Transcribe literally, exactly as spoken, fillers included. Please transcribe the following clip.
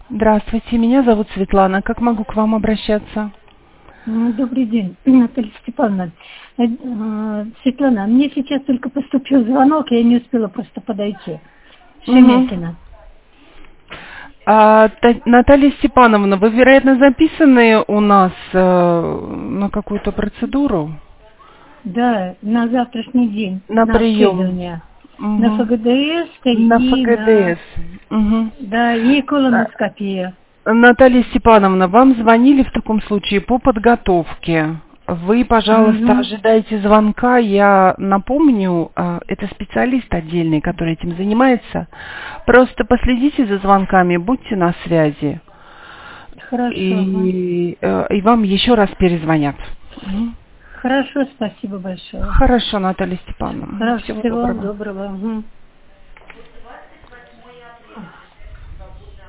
Здравствуйте, меня зовут Светлана. Как могу к вам обращаться? Добрый день, Наталья Степановна. Э, э, Светлана, мне сейчас только поступил звонок, я не успела просто подойти. Угу. Шемякина. А, Та- Наталья Степановна, вы, вероятно, записаны у нас э, на какую-то процедуру? Да, на завтрашний день, На на прием? обследование. На Угу. ФГДС На и на, ФГДС. Угу. да, и колоноскопия. Наталья Степановна, вам звонили в таком случае по подготовке. Вы, пожалуйста, Угу. ожидайте звонка. Я напомню, э, это специалист отдельный, который этим занимается. Просто последите за звонками, будьте на связи. Хорошо. Ага. И, э, и вам еще раз перезвонят. Мгм. Хорошо, спасибо большое. Хорошо, Наталья Степановна. Хорошо, Всего всего доброго. доброго. Угу.